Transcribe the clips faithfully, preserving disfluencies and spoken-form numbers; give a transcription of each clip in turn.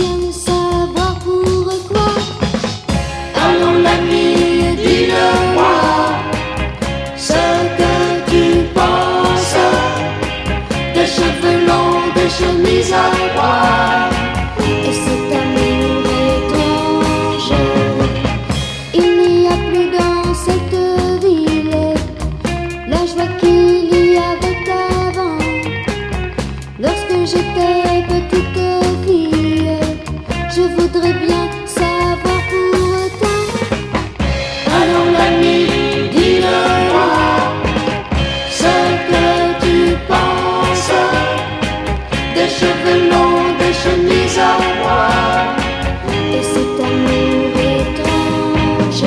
bien savoir pourquoi. Allons l'ami, dis-le-moi ce que tu penses des cheveux longs, des chemises à pois Et cet amour étrange, il n'y a plus dans cette ville la joie qu'il y avait avant. Lorsque j'étais petite fille, je voudrais bien savoir pourtant. Allons l'ami, dis-le-moi ce que tu penses des cheveux longs, des chemises à pois Et cet amour étrange.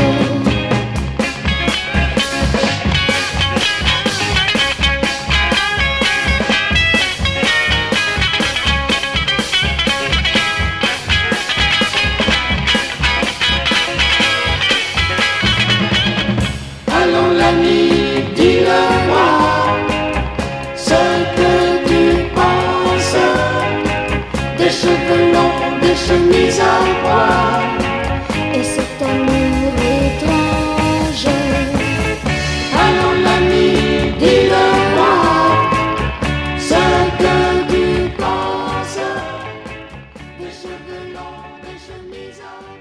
Allons l'ami, dis-le-moi ce que tu penses des cheveux longs, des chemises à pois Et cet amour étrange. Allons l'ami, dis-le-moi ce que tu penses des cheveux longs, des chemises à pois.